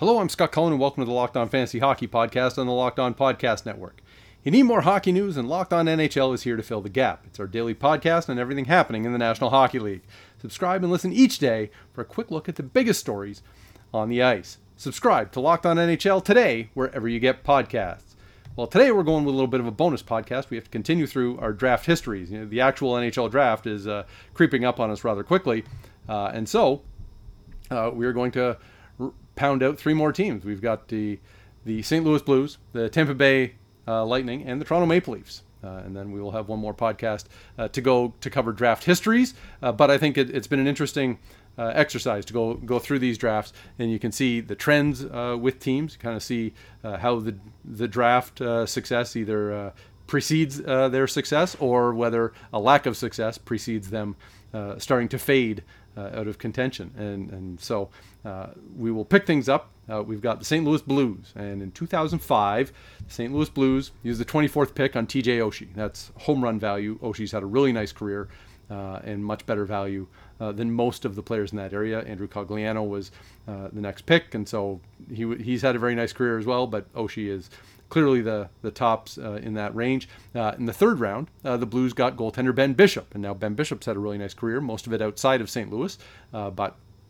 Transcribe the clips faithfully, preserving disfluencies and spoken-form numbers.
Hello, I'm Scott Cullen, and welcome to the Locked On Fantasy Hockey Podcast on the Locked On Podcast Network. You need more hockey news, and Locked On N H L is here to fill the gap. It's our daily podcast on everything happening in the National Hockey League. Subscribe and listen each day for a quick look at the biggest stories on the ice. Subscribe to Locked On N H L today, wherever you get podcasts. Well, today we're going with a little bit of a bonus podcast. We have to continue through our draft histories. You know, the actual N H L draft is uh, creeping up on us rather quickly, uh, and so uh, we are going to r- pound out three more teams. We've got the the Saint Louis Blues, the Tampa Bay uh, Lightning, and the Toronto Maple Leafs. Uh, and then we will have one more podcast uh, to go to cover draft histories. Uh, but I think it, it's been an interesting uh, exercise to go go through these drafts, and you can see the trends uh, with teams. You kind of see uh, how the the draft uh, success either uh, precedes uh, their success, or whether a lack of success precedes them uh, starting to fade uh, out of contention. And and so uh, we will pick things up. Uh, we've got the Saint Louis Blues, and in two thousand five, the Saint Louis Blues used the twenty-fourth pick on T J Oshie. That's home run value. Oshie's had a really nice career uh, and much better value uh, than most of the players in that area. Andrew Cogliano was uh, the next pick, and so he he's had a very nice career as well, but Oshie is clearly the, the tops uh, in that range. Uh, in the third round, uh, the Blues got goaltender Ben Bishop, and now Ben Bishop's had a really nice career, most of it outside of Saint Louis, uh, but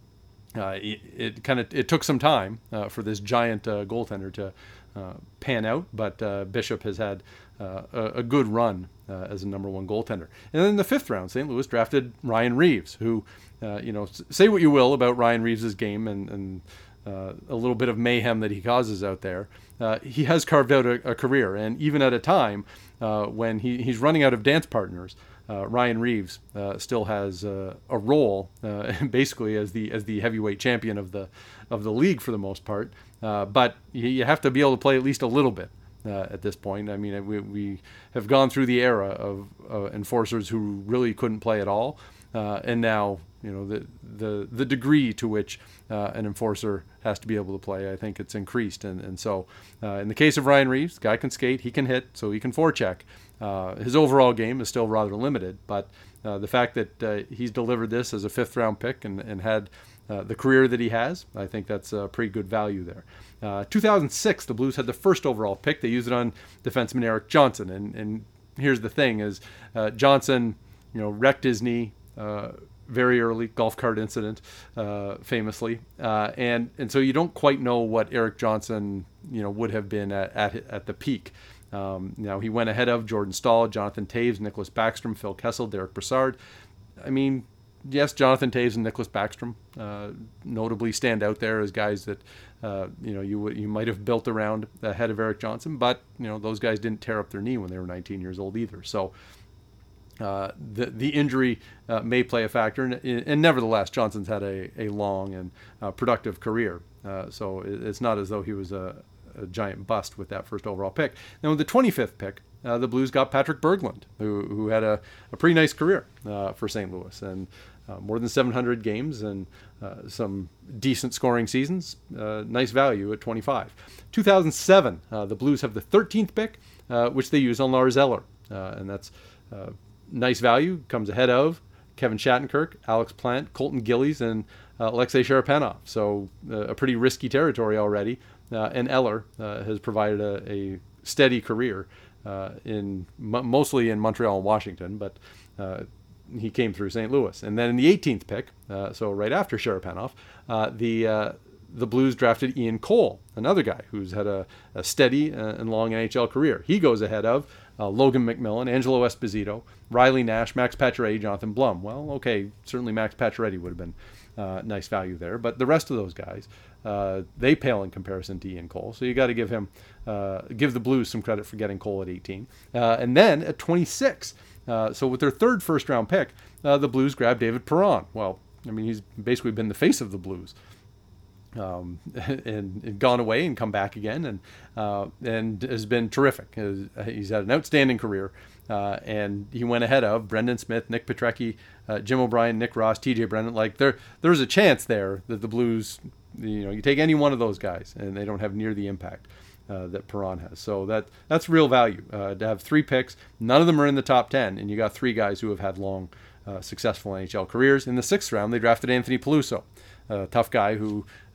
Uh, it, it kind of it took some time uh, for this giant uh, goaltender to uh, pan out, but uh, Bishop has had uh, a, a good run uh, as a number one goaltender. And then in the fifth round, Saint Louis drafted Ryan Reeves, who, uh, you know, say what you will about Ryan Reeves' game and, and uh, a little bit of mayhem that he causes out there. Uh, he has carved out a, a career, and even at a time uh, when he, he's running out of dance partners, Uh, Ryan Reeves uh, still has uh, a role, uh, basically as the as the heavyweight champion of the of the league for the most part. Uh, but you, you have to be able to play at least a little bit uh, at this point. I mean, we we have gone through the era of uh, enforcers who really couldn't play at all, uh, and now you know the the the degree to which uh, an enforcer has to be able to play, I think it's increased. And and so uh, in the case of Ryan Reeves, the guy can skate, he can hit, so he can forecheck. Uh, his overall game is still rather limited, but uh, the fact that uh, he's delivered this as a fifth round pick and, and had uh, the career that he has, I think that's a pretty good value there. Uh, two thousand six, the Blues had the first overall pick. They used it on defenseman Erik Johnson, and, and here's the thing: is uh, Johnson, you know, wrecked his knee uh, very early, golf cart incident, uh, famously, uh, and and so you don't quite know what Erik Johnson, you know, would have been at at, at the peak. Um, now, he went ahead of Jordan Staal, Jonathan Toews, Nicholas Backstrom, Phil Kessel, Derek Brassard. I mean, yes, Jonathan Toews and Nicholas Backstrom uh, notably stand out there as guys that uh, you know you you might have built around ahead of Erik Johnson, but you know those guys didn't tear up their knee when they were nineteen years old either. So uh, the the injury uh, may play a factor, and, and nevertheless, Johnson's had a a long and uh, productive career. Uh, so it's not as though he was a a giant bust with that first overall pick. Now with the twenty-fifth pick, uh, the Blues got Patrick Berglund, who who had a, a pretty nice career uh, for Saint Louis, and uh, more than seven hundred games and uh, some decent scoring seasons. Uh, nice value at twenty-five. two thousand seven, uh, the Blues have the thirteenth pick, uh, which they use on Lars Eller, uh, and that's uh, nice value. Comes ahead of Kevin Shattenkirk, Alex Plant, Colton Gillies, and uh, Alexei Sharapanov. So uh, a pretty risky territory already. Uh, and Eller uh, has provided a, a steady career uh, in m- mostly in Montreal and Washington, but uh, he came through Saint Louis. And then in the eighteenth pick, uh, so right after Sharapanov, uh, the uh, the Blues drafted Ian Cole, another guy who's had a, a steady uh, and long N H L career. He goes ahead of uh, Logan McMillan, Angelo Esposito, Riley Nash, Max Pacioretty, Jonathan Blum. Well, okay, certainly Max Pacioretty would have been uh, nice value there, but the rest of those guys, Uh, they pale in comparison to Ian Cole. So you got to give him, uh, give the Blues some credit for getting Cole at eighteen. Uh, and then at twenty-six, uh, so with their third first round pick, uh, the Blues grabbed David Perron. Well, I mean, he's basically been the face of the Blues. Um, and, and gone away and come back again, and uh, and has been terrific. He's had an outstanding career, uh, and he went ahead of Brendan Smith, Nick Petrecki, uh, Jim O'Brien, Nick Ross, T J Brennan. Like there, there's a chance there that the Blues, you know, you take any one of those guys, and they don't have near the impact uh, that Perron has. So that that's real value uh, to have three picks. None of them are in the top ten, and you got three guys who have had long, uh, successful N H L careers. In the sixth round, they drafted Anthony Peluso, a tough guy who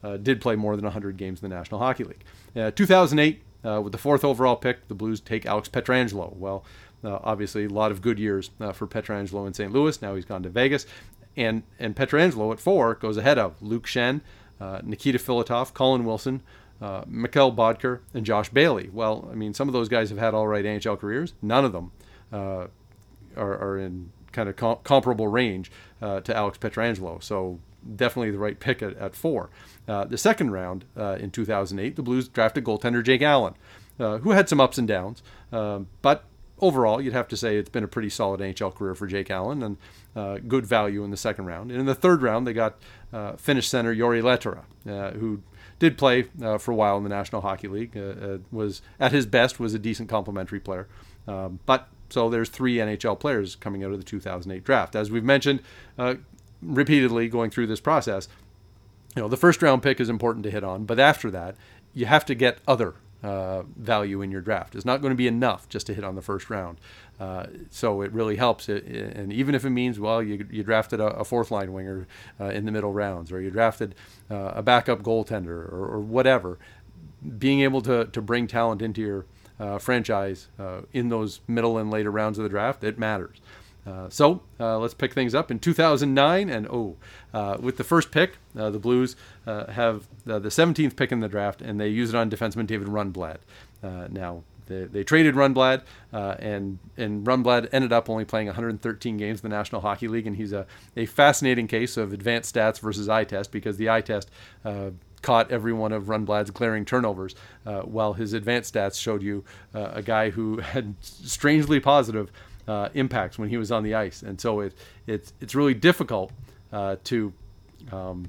uh, did play more than one hundred games in the National Hockey League. Uh, two thousand eight, uh, with the fourth overall pick, the Blues take Alex Pietrangelo. Well, uh, obviously a lot of good years uh, for Pietrangelo in Saint Louis. Now he's gone to Vegas. And and Pietrangelo at four goes ahead of Luke Schenn, uh, Nikita Filatov, Colin Wilson, uh, Mikhail Bodker, and Josh Bailey. Well, I mean, some of those guys have had all right N H L careers. None of them uh, are, are in kind of com- comparable range uh, to Alex Pietrangelo. So definitely the right pick at, at four. Uh, the second round uh, in two thousand eight, the Blues drafted goaltender Jake Allen, uh, who had some ups and downs, um, but overall, you'd have to say it's been a pretty solid N H L career for Jake Allen, and uh, good value in the second round. And in the third round, they got uh, Finnish center Jori Lehtera, uh, who did play uh, for a while in the National Hockey League. Uh, uh, was at his best was a decent complementary player. Um, but so there's three N H L players coming out of the two thousand eight draft. As we've mentioned uh, repeatedly going through this process, you know, the first round pick is important to hit on, but after that, you have to get other Uh, value in your draft. It's not going to be enough just to hit on the first round. Uh, so it really helps. It, and even if it means, well, you, you drafted a, a fourth line winger uh, in the middle rounds, or you drafted uh, a backup goaltender, or, or whatever, being able to, to bring talent into your uh, franchise uh, in those middle and later rounds of the draft, it matters. Uh, so uh, let's pick things up in two thousand nine, and oh, uh, with the first pick, uh, the Blues uh, have uh, the seventeenth pick in the draft, and they use it on defenseman David Rundblad. Uh, now they, they traded Rundblad, uh, and and Rundblad ended up only playing one hundred thirteen games in the National Hockey League, and he's a, a fascinating case of advanced stats versus eye test, because the eye test uh, caught every one of Rundblad's glaring turnovers, uh, while his advanced stats showed you uh, a guy who had strangely positive Uh, impacts when he was on the ice. And so it it's it's really difficult uh, to um,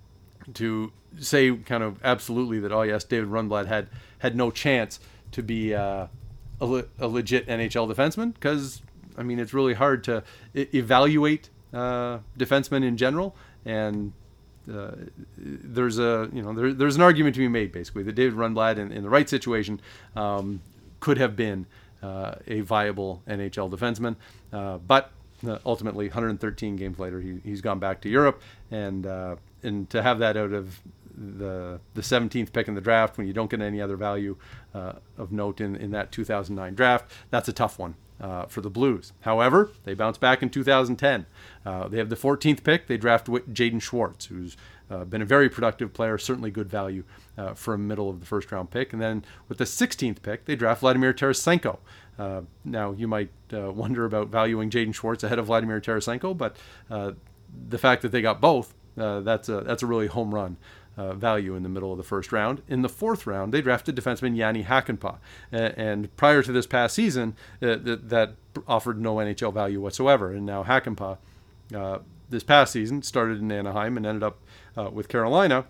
to say kind of absolutely that, oh yes, David Rundblad had had no chance to be uh, a, le- a legit N H L defenseman, because I mean it's really hard to I- evaluate uh, defensemen in general, and uh, there's a you know there, there's an argument to be made basically that David Rundblad in, in the right situation um, could have been Uh, a viable N H L defenseman, uh, but uh, ultimately, one hundred thirteen games later, he, he's gone back to Europe, and uh, and to have that out of the the seventeenth pick in the draft, when you don't get any other value uh, of note in, in that two thousand nine draft, that's a tough one uh, for the Blues. However, they bounce back in two thousand ten. Uh, they have the fourteenth pick. They draft Jaden Schwartz, who's uh, been a very productive player, certainly good value uh, for a middle of the first round pick. And then with the sixteenth pick, they draft Vladimir Tarasenko. Uh, now, you might uh, wonder about valuing Jaden Schwartz ahead of Vladimir Tarasenko, but uh, the fact that they got both, uh, that's a that's a really home run uh, value in the middle of the first round. In the fourth round, they drafted defenseman Jani Hakanpää, uh, and prior to this past season, uh, th- that offered no N H L value whatsoever. And now Hakanpää, uh, this past season, started in Anaheim and ended up uh, with Carolina.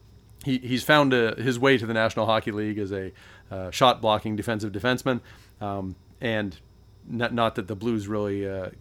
He he's found a, his way to the National Hockey League as a uh, shot blocking defensive defenseman. Um, and not, not that the Blues really uh,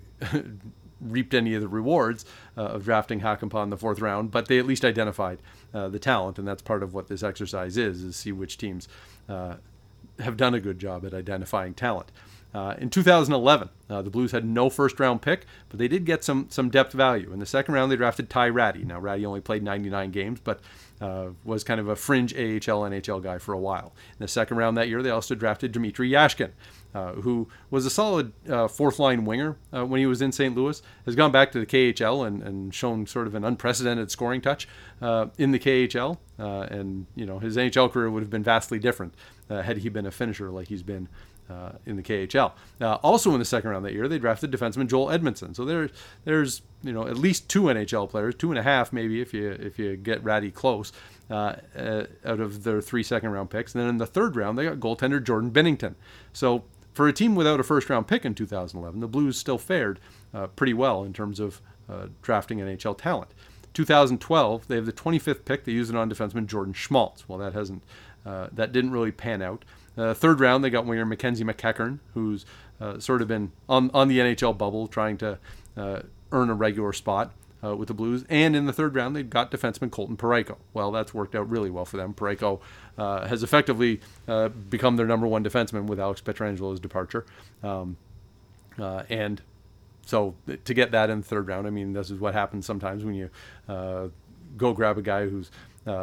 reaped any of the rewards uh, of drafting Hakanpää in the fourth round, but they at least identified uh, the talent, and that's part of what this exercise is, is see which teams uh, have done a good job at identifying talent. Uh, in two thousand eleven, uh, the Blues had no first-round pick, but they did get some some depth value. In the second round, they drafted Ty Rattie. Now, Rattie only played ninety-nine games, but uh, was kind of a fringe A H L, N H L guy for a while. In the second round that year, they also drafted Dmitry Yashkin, uh, who was a solid uh, fourth-line winger uh, when he was in Saint Louis, has gone back to the K H L and, and shown sort of an unprecedented scoring touch uh, in the K H L. Uh, and, you know, his N H L career would have been vastly different uh, had he been a finisher like he's been Uh, in the K H L. Uh, also in the second round that year, they drafted defenseman Joel Edmondson. So there, there's you know at least two N H L players, two and a half maybe if you if you get Rattie close, uh, uh, out of their three second round picks. And then in the third round, they got goaltender Jordan Binnington. So for a team without a first round pick in two thousand eleven, the Blues still fared uh, pretty well in terms of uh, drafting N H L talent. two thousand twelve, they have the twenty-fifth pick. They use it on defenseman Jordan Schmaltz. Well, that hasn't uh, that didn't really pan out. Uh, third round, they got winger Mackenzie McEachern, who's uh, sort of been on, on the N H L bubble, trying to uh, earn a regular spot uh, with the Blues. And in the third round, they got defenseman Colton Parayko. Well, that's worked out really well for them. Parayko uh, has effectively uh, become their number one defenseman with Alex Pietrangelo's departure. Um, uh, and so to get that in the third round, I mean, this is what happens sometimes when you uh, go grab a guy who's uh,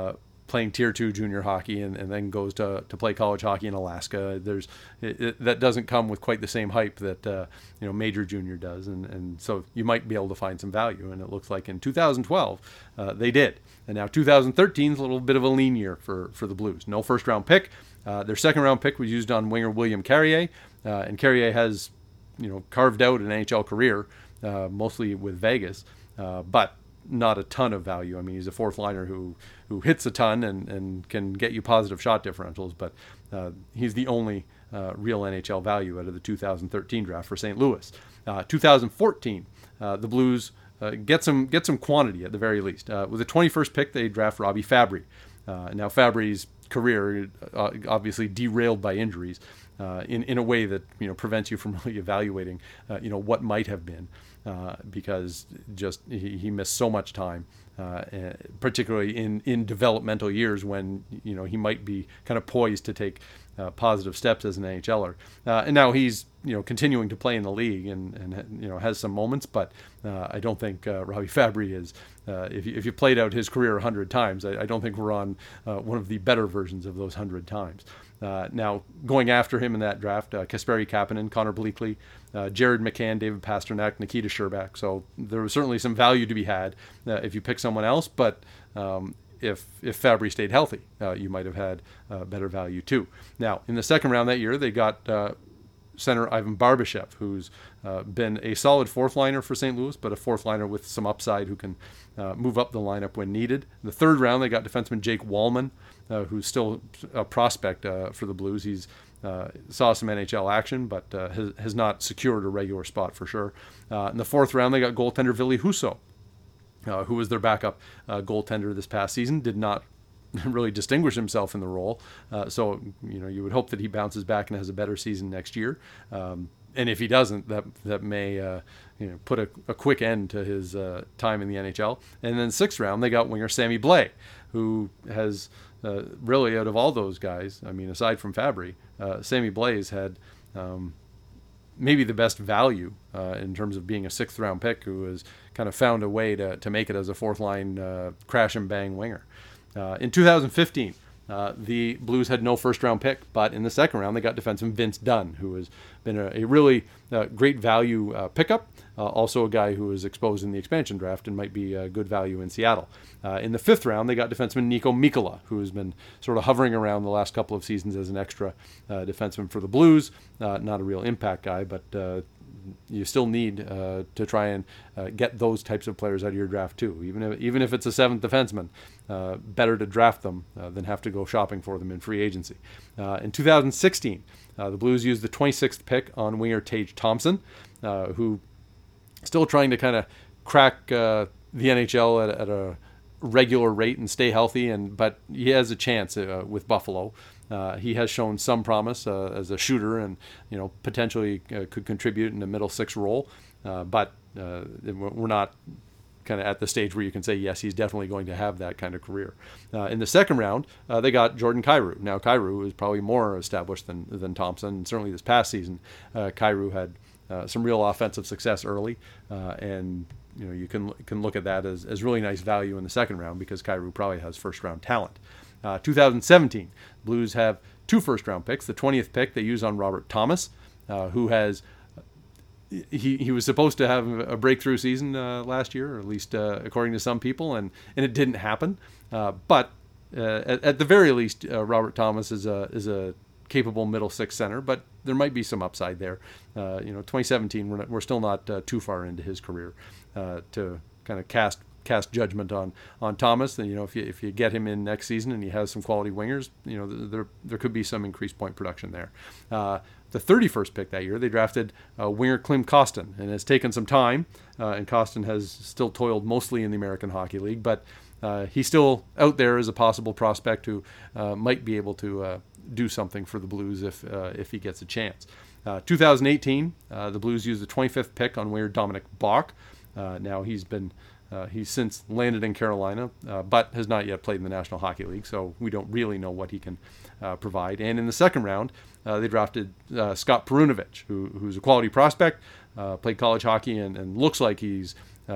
playing tier two junior hockey and, and then goes to, to play college hockey in Alaska. There's it, it, that doesn't come with quite the same hype that uh, you know major junior does, and, and so you might be able to find some value. And it looks like in two thousand twelve uh, they did. And now two thousand thirteen is a little bit of a lean year for for the Blues. No first round pick. Uh, their second round pick was used on winger William Carrier, uh, and Carrier has you know carved out an N H L career uh, mostly with Vegas, uh, but not a ton of value. I mean, he's a fourth liner who who hits a ton and, and can get you positive shot differentials, but uh, he's the only uh, real N H L value out of the two thousand thirteen draft for Saint Louis. Uh, two thousand fourteen, uh, the Blues uh, get some get some quantity at the very least. Uh, with the twenty-first pick, they draft Robbie Fabry. Uh, now Fabry's career uh, obviously derailed by injuries uh, in in a way that you know prevents you from really evaluating uh, you know what might have been. Uh, because just he, he missed so much time, uh, particularly in, in developmental years when you know he might be kind of poised to take uh, positive steps as an NHLer. Uh, and now he's you know continuing to play in the league and, and you know has some moments, but uh, I don't think uh, Robbie Fabry is. Uh, if you, if you played out his career a hundred times, I, I don't think we're on uh, one of the better versions of those hundred times. Uh, now, going after him in that draft, uh, Kasperi Kapanen, Connor Bleakley, uh, Jared McCann, David Pasternak, Nikita Sherbak. So there was certainly some value to be had uh, if you pick someone else. But um, if if Fabry stayed healthy, uh, you might have had uh, better value too. Now, in the second round that year, they got uh, center Ivan Barbashev, who's uh, been a solid fourth liner for Saint Louis, but a fourth liner with some upside who can uh, move up the lineup when needed. In the third round, they got defenseman Jake Wallman, uh, who's still a prospect uh, for the Blues. He's uh, saw some N H L action, but uh, has, has not secured a regular spot for sure. Uh, in the fourth round, they got goaltender Ville Husso, uh, who was their backup uh, goaltender this past season. Did not really distinguish himself in the role. Uh, so, you know, you would hope that he bounces back and has a better season next year. Um, and if he doesn't, that that may uh, you know put a, a quick end to his uh, time in the N H L. And then sixth round, they got winger Sammy Blais, who has uh, really out of all those guys, I mean, aside from Fabry, uh, Sammy Blais had um, maybe the best value uh, in terms of being a sixth round pick who has kind of found a way to, to make it as a fourth line uh, crash and bang winger. Uh, in two thousand fifteen, uh, the Blues had no first-round pick, but in the second round, they got defenseman Vince Dunn, who has been a, a really uh, great value uh, pickup, uh, also a guy who was exposed in the expansion draft and might be a good value in Seattle. Uh, in the fifth round, they got defenseman Nico Mikkola, who has been sort of hovering around the last couple of seasons as an extra uh, defenseman for the Blues. Uh, not a real impact guy, but uh, you still need uh, to try and uh, get those types of players out of your draft too. Even if even if it's a seventh defenseman, uh, better to draft them uh, than have to go shopping for them in free agency. Uh, in two thousand sixteen, uh, the Blues used the twenty-sixth pick on winger Tage Thompson, uh, who still trying to kind of crack uh, the N H L at, at a regular rate and stay healthy, and but he has a chance uh, with Buffalo. Uh, he has shown some promise uh, as a shooter, and you know potentially uh, could contribute in a middle six role. Uh, but uh, we're not kind of at the stage where you can say yes, he's definitely going to have that kind of career. Uh, in the second round, uh, they got Jordan Kyrou. Now Kyrou is probably more established than than Thompson. And certainly this past season, uh, Kyrou had uh, some real offensive success early, uh, and you know you can can look at that as as really nice value in the second round because Kyrou probably has first round talent. Uh, two thousand seventeen, Blues have two first-round picks. The twentieth pick they use on Robert Thomas, uh, who has he he was supposed to have a breakthrough season uh, last year, or at least uh, according to some people, and, and it didn't happen. Uh, but uh, at, at the very least, uh, Robert Thomas is a is a capable middle six center, but there might be some upside there. Uh, you know, twenty seventeen, we're not, we're still not uh, too far into his career uh, to kind of cast. cast judgment on on Thomas. And you know if you if you get him in next season and he has some quality wingers, you know there there could be some increased point production there. Uh, the thirty-first pick that year, they drafted uh, winger Klim Kostin, and it's taken some time. Uh, and Kostin has still toiled mostly in the American Hockey League, but uh, he's still out there as a possible prospect who uh, might be able to uh, do something for the Blues if uh, if he gets a chance. Uh, two thousand eighteen, uh, the Blues used the twenty-fifth pick on winger Dominic Bach. Uh, now he's been Uh, he's since landed in Carolina, uh, but has not yet played in the National Hockey League, so we don't really know what he can uh, provide. And in the second round, uh, they drafted uh, Scott Perunovich, who, who's a quality prospect, uh, played college hockey, and, and looks like he's uh,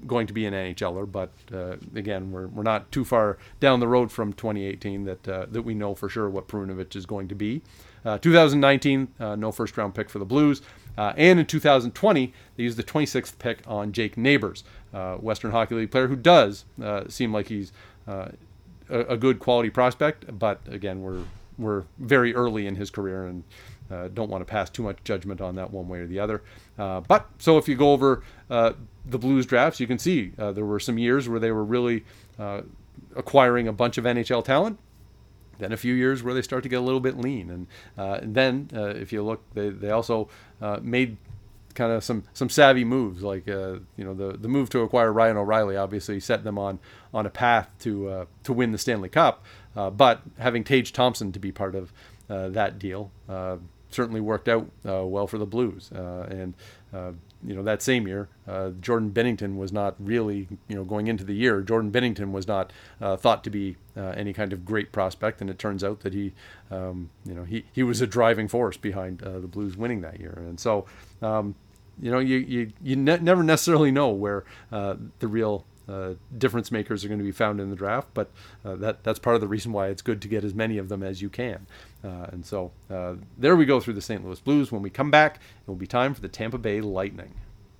going to be an NHLer, but uh, again, we're we're not too far down the road from twenty eighteen that uh, that we know for sure what Perunovich is going to be. Uh, two thousand nineteen, uh, no first round pick for the Blues, uh, and in two thousand twenty, they used the twenty-sixth pick on Jake Neighbors, uh, Western Hockey League player who does uh, seem like he's uh, a, a good quality prospect, but again, we're we're very early in his career and uh, don't want to pass too much judgment on that one way or the other. Uh, but so if you go over uh, the Blues drafts, you can see uh, there were some years where they were really uh, acquiring a bunch of N H L talent. Then a few years where they start to get a little bit lean, and, uh, and then uh, if you look, they they also uh, made kind of some some savvy moves, like uh, you know the the move to acquire Ryan O'Reilly obviously set them on on a path to uh, to win the Stanley Cup, uh, but having Tage Thompson to be part of uh, that deal uh, certainly worked out uh, well for the Blues, uh, and uh, you know that same year uh, Jordan Binnington was not really, you know going into the year, Jordan Binnington was not uh, thought to be uh, any kind of great prospect, and it turns out that he um, you know he, he was a driving force behind uh, the Blues winning that year. And so um, you know you you, you ne- never necessarily know where uh, the real Uh, difference makers are going to be found in the draft, but uh, that that's part of the reason why it's good to get as many of them as you can. Uh, and so uh, there we go through the Saint Louis Blues. When we come back, it will be time for the Tampa Bay Lightning.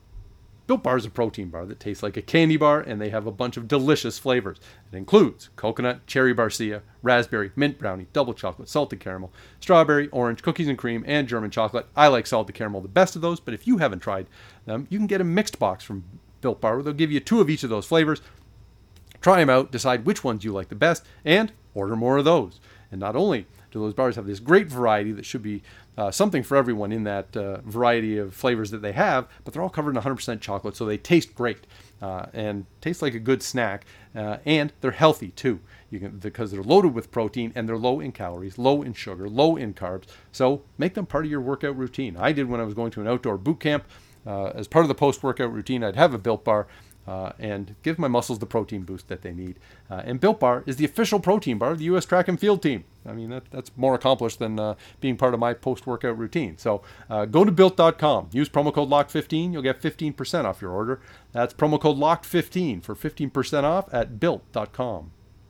Built Bar is a protein bar that tastes like a candy bar, and they have a bunch of delicious flavors. It includes coconut, cherry barcia, raspberry, mint brownie, double chocolate, salted caramel, strawberry, orange, cookies and cream, and German chocolate. I like salted caramel the best of those, but if you haven't tried them, you can get a mixed box from Built Bar, where they'll give you two of each of those flavors. Try them out, decide which ones you like the best, and order more of those. And not only do those bars have this great variety that should be uh, something for everyone in that uh, variety of flavors that they have, but they're all covered in one hundred percent chocolate, so they taste great uh, and taste like a good snack, uh, and they're healthy too. You can, because they're loaded with protein and they're low in calories, low in sugar, low in carbs. So make them part of your workout routine. I did when I was going to an outdoor boot camp. Uh, as part of the post-workout routine, I'd have a Built Bar uh, and give my muscles the protein boost that they need. Uh, and Built Bar is the official protein bar of the U S track and field team. I mean, that, that's more accomplished than uh, being part of my post-workout routine. So uh, go to built dot com. Use promo code locked fifteen. You'll get fifteen percent off your order. That's promo code locked fifteen for fifteen percent off at built dot com.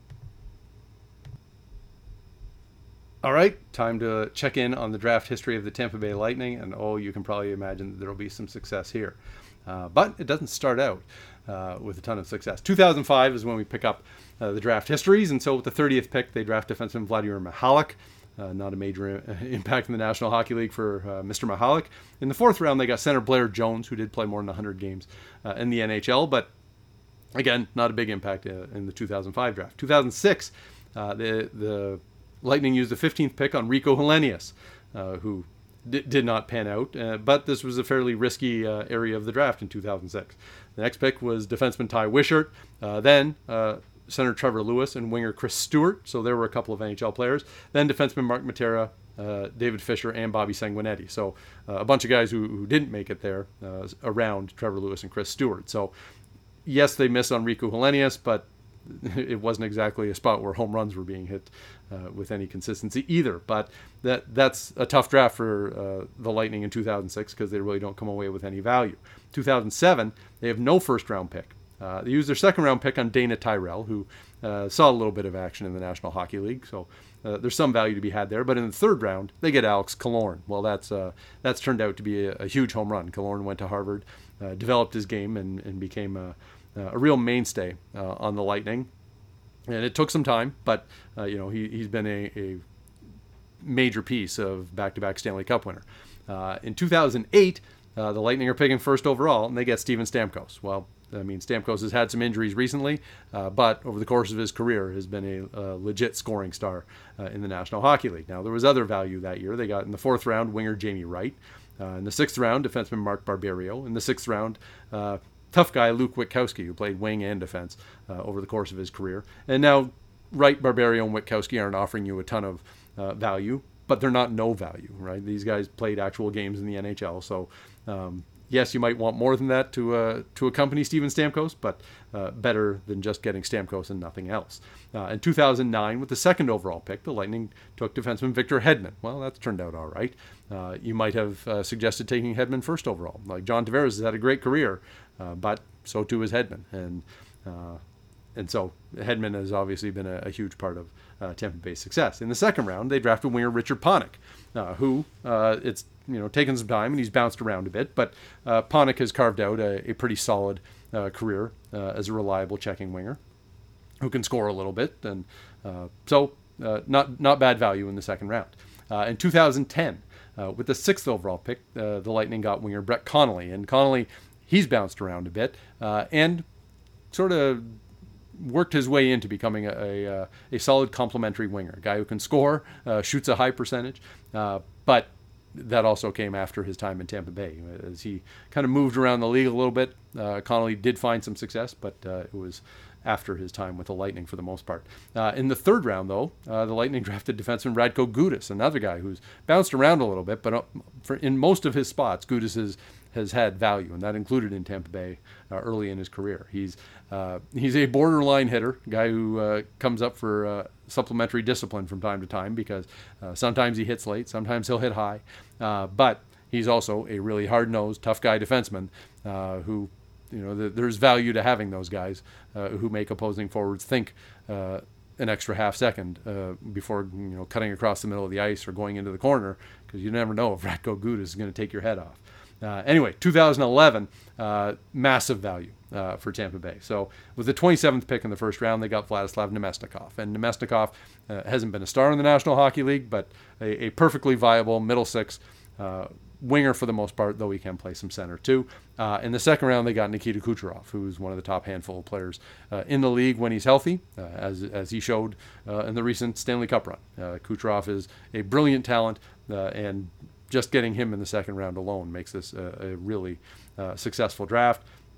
All right, time to check in on the draft history of the Tampa Bay Lightning, and oh, you can probably imagine that there will be some success here. Uh, but it doesn't start out uh, with a ton of success. two thousand five is when we pick up uh, the draft histories, and so with the thirtieth pick, they draft defenseman Vladimir Michalek. Uh, not a major impact in the National Hockey League for uh, Mister Michalek. In the fourth round, they got center Blair Jones, who did play more than one hundred games uh, in the N H L, but again, not a big impact uh, in the two thousand five draft. two thousand six, uh, the the Lightning used the fifteenth pick on Rico Helenius, uh, who d- did not pan out, uh, but this was a fairly risky uh, area of the draft in two thousand six. The next pick was defenseman Ty Wishart, uh, then uh, center Trevor Lewis and winger Chris Stewart, so there were a couple of N H L players, then defenseman Mark Matera, uh, David Fisher, and Bobby Sanguinetti. So uh, a bunch of guys who, who didn't make it there uh, around Trevor Lewis and Chris Stewart. So yes, they missed on Rico Helenius, but it wasn't exactly a spot where home runs were being hit uh, with any consistency either. But that that's a tough draft for uh, the Lightning in two thousand six because they really don't come away with any value. two thousand seven, they have no first round pick. Uh, they used their second round pick on Dana Tyrell, who uh, saw a little bit of action in the National Hockey League. So uh, there's some value to be had there. But in the third round, they get Alex Killorn. Well, that's uh, that's turned out to be a, a huge home run. Killorn went to Harvard, uh, developed his game, and, and became a Uh, a real mainstay uh, on the Lightning, and it took some time, but uh, you know he he's been a, a major piece of back-to-back Stanley Cup winner. Uh, in two thousand eight, uh, the Lightning are picking first overall, and they get Steven Stamkos. Well, I mean Stamkos has had some injuries recently, uh, but over the course of his career has been a, a legit scoring star uh, in the National Hockey League. Now there was other value that year. They got in the fourth round winger Jamie Wright, uh, in the sixth round defenseman Mark Barberio, in the sixth round. Uh, Tough guy Luke Witkowski, who played wing and defense uh, over the course of his career. And now, Wright, Barberio, and Witkowski aren't offering you a ton of uh, value, but they're not no value, right? These guys played actual games in the N H L, so um, yes, you might want more than that to uh, to accompany Steven Stamkos, but uh, better than just getting Stamkos and nothing else. Uh, in two thousand nine, with the second overall pick, the Lightning took defenseman Victor Hedman. Well, that's turned out all right. Uh, you might have uh, suggested taking Hedman first overall. Like John Tavares has had a great career, uh, but so too has Hedman, and uh, and so Hedman has obviously been a, a huge part of uh, Tampa Bay's success. In the second round, they drafted winger Richard Panik, uh, who uh, it's you know taken some time and he's bounced around a bit, but uh, Panik has carved out a, a pretty solid uh, career uh, as a reliable checking winger who can score a little bit, and uh, so uh, not not bad value in the second round. Uh, in two thousand ten, uh, with the sixth overall pick, uh, the Lightning got winger Brett Connolly, and Connolly he's bounced around a bit uh, and sort of worked his way into becoming a, a, a solid complementary winger, a guy who can score, uh, shoots a high percentage, uh, but that also came after his time in Tampa Bay. As he kind of moved around the league a little bit, uh, Connolly did find some success, but uh, it was after his time with the Lightning for the most part. Uh, in the third round, though, uh, the Lightning drafted defenseman Radko Gudas, another guy who's bounced around a little bit, but uh, for, in most of his spots, Gudas has, has had value, and that included in Tampa Bay uh, early in his career. He's uh, he's a borderline hitter, guy who uh, comes up for uh, supplementary discipline from time to time because uh, sometimes he hits late, sometimes he'll hit high, uh, but he's also a really hard-nosed, tough guy defenseman uh, who You know, the, there's value to having those guys uh, who make opposing forwards think uh, an extra half second uh, before you know cutting across the middle of the ice or going into the corner, because you never know if Radko Gudas is going to take your head off. Uh, anyway, two thousand eleven, uh, massive value uh, for Tampa Bay. So with the twenty-seventh pick in the first round, they got Vladislav Nemesnikov, and Nemesnikov uh, hasn't been a star in the National Hockey League, but a, a perfectly viable middle six uh, winger for the most part, though he can play some center too. Uh, in the second round, they got Nikita Kucherov, who's one of the top handful of players uh, in the league when he's healthy, uh, as as he showed uh, in the recent Stanley Cup run. Uh, Kucherov is a brilliant talent, uh, and just getting him in the second round alone makes this a, a really uh, successful draft.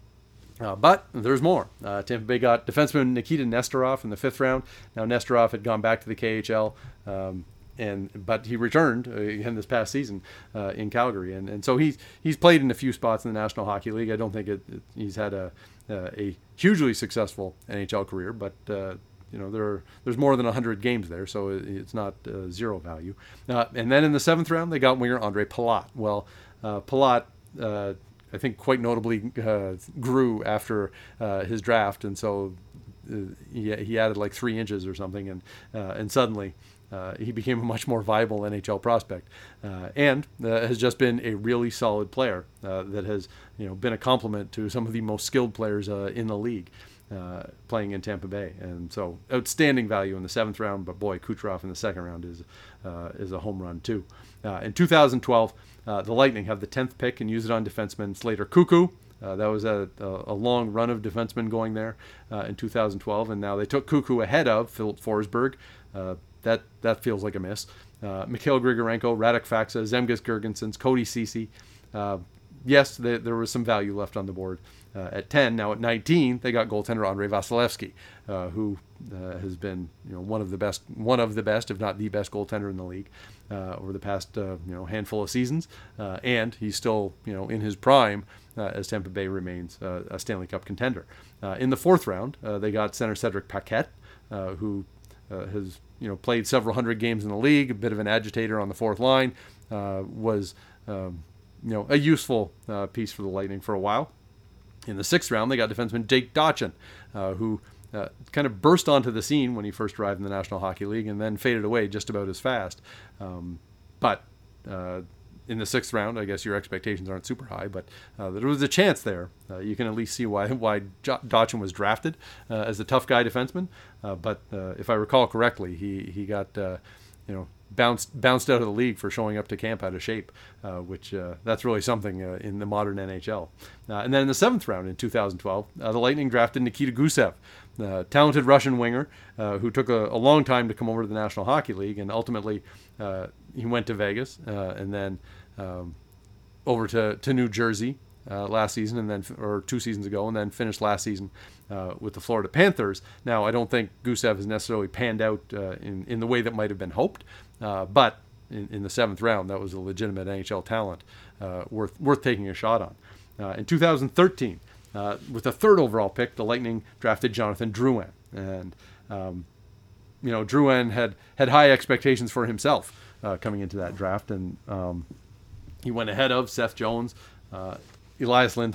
Uh, but there's more. Uh, Tampa Bay got defenseman Nikita Nesterov in the fifth round. Now, Nesterov had gone back to the K H L, um, and but he returned uh, again this past season uh, in Calgary, and and so he's he's played in a few spots in the National Hockey League. I don't think it, it, he's had a uh, a hugely successful N H L career, but uh, you know there are, there's more than one hundred games there, so it, it's not uh, zero value. Uh, and then in the seventh round, they got winger Andre Palat. Well, uh, Palat. Uh, I think quite notably uh, grew after uh, his draft, and so uh, he, he added like three inches or something, and uh, and suddenly uh, he became a much more viable N H L prospect, uh, and uh, has just been a really solid player uh, that has you know been a complement to some of the most skilled players uh, in the league uh, playing in Tampa Bay, and so outstanding value in the seventh round. But boy, Kucherov in the second round is uh, is a home run too. Uh, in two thousand twelve. Uh, the Lightning have the tenth pick and use it on defenseman Slater Cuckoo. Uh, that was a, a, a long run of defensemen going there uh, in two thousand twelve, and now they took Cuckoo ahead of Philip Forsberg. Uh, that that feels like a miss. Uh, Mikhail Grigorenko, Radek Faksa, Zemgus Girgensons, Cody Ceci. Uh, yes, they, there was some value left on the board uh, at ten. Now at nineteen, they got goaltender Andrei Vasilevsky, uh, who uh, has been you know one of the best, one of the best, if not the best goaltender in the league uh, over the past uh, you know handful of seasons, uh, and he's still you know in his prime uh, as Tampa Bay remains uh, a Stanley Cup contender. Uh, in the fourth round, uh, they got center Cedric Paquette, uh, who uh, has you know played several hundred games in the league, a bit of an agitator on the fourth line, uh, was um, you know a useful uh, piece for the Lightning for a while. In the sixth round, they got defenseman Jake Dotchin, uh, who uh, kind of burst onto the scene when he first arrived in the National Hockey League and then faded away just about as fast. Um, but uh, in the sixth round, I guess your expectations aren't super high, but uh, there was a chance there. Uh, you can at least see why why Dotchin was drafted uh, as a tough guy defenseman. Uh, but uh, if I recall correctly, he he got uh, you know. Bounced bounced out of the league for showing up to camp out of shape, uh, which uh, that's really something uh, in the modern N H L. Uh, and then in the seventh round in two thousand twelve, uh, the Lightning drafted Nikita Gusev, uh, talented Russian winger uh, who took a, a long time to come over to the National Hockey League, and ultimately uh, he went to Vegas uh, and then um, over to, to New Jersey uh, last season, and then or two seasons ago, and then finished last season Uh, with the Florida Panthers. Now, I don't think Gusev has necessarily panned out uh, in, in the way that might have been hoped, uh, but in, in the seventh round, that was a legitimate N H L talent uh, worth worth taking a shot on. Uh, in two thousand thirteen, uh, with the third overall pick, the Lightning drafted Jonathan Drouin. And, um, you know, Drouin had, had high expectations for himself uh, coming into that draft, and um, he went ahead of Seth Jones, uh, Elias Lindholm,